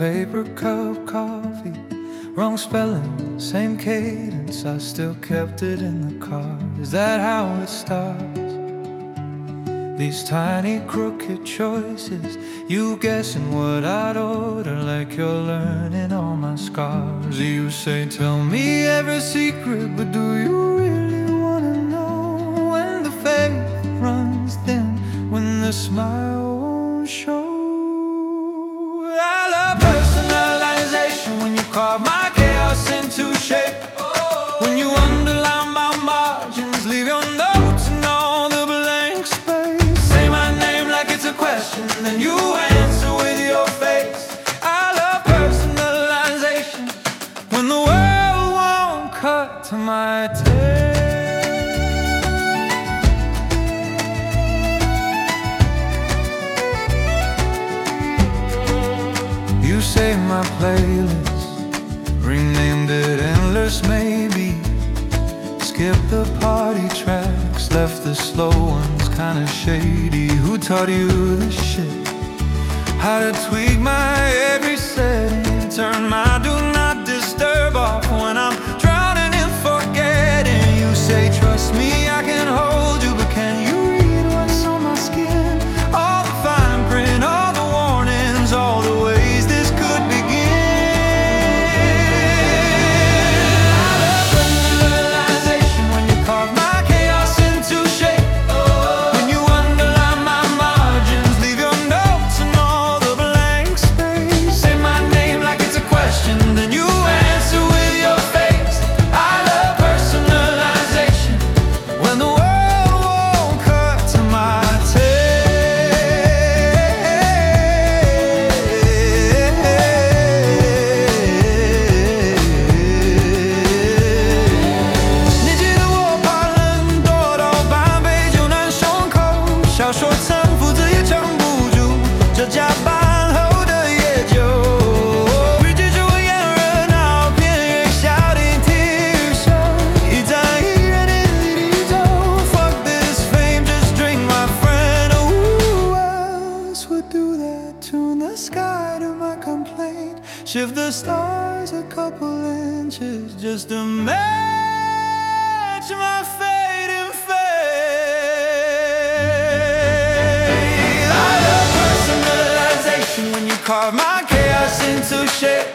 paper cup coffee, wrong spelling, same cadence, I still kept it in the car. Is that how it starts? These tiny crooked choices, you guessing what I'd order, like you're learning all my scars. You say, tell me every secret, but do you really wanna know when the faith runs thin, when the smile won't show? I love personalization, when you carve my chaos into shape, when you underline my margins, leave your notes and all the blank space. Say my name like it's a question, then you answer with your face. I love personalization, when the world won't cut to my taste. You saved my playlist, renamed it Endless Maybe. Skipped the party tracks, left the slow ones kinda shady. Who taught you this shit? How to tweak my every setting, turn my do not disturb off when I'm drowning in forgetting. You say trust me, I can hold you, but can you read what's on my skin? All the fine print, all the warnings, all the ways this could begin. I love personalization, when you carve my chaos into shape, when you underline my margins, leave your notes and all the blank space. Say my name like it's a question, then you answer with your face. I love personalization, when the world won't cut to my小说沉浮着也撑不住这加班后的夜酒，与其出演热闹片，越小题体秀，一张一人的离走。Fuck this fame, just drink my friend. Who else would do that? Tune the sky to my complaint, shift the stars a couple inches just to match my fate and fate. When you carve my chaos into shape,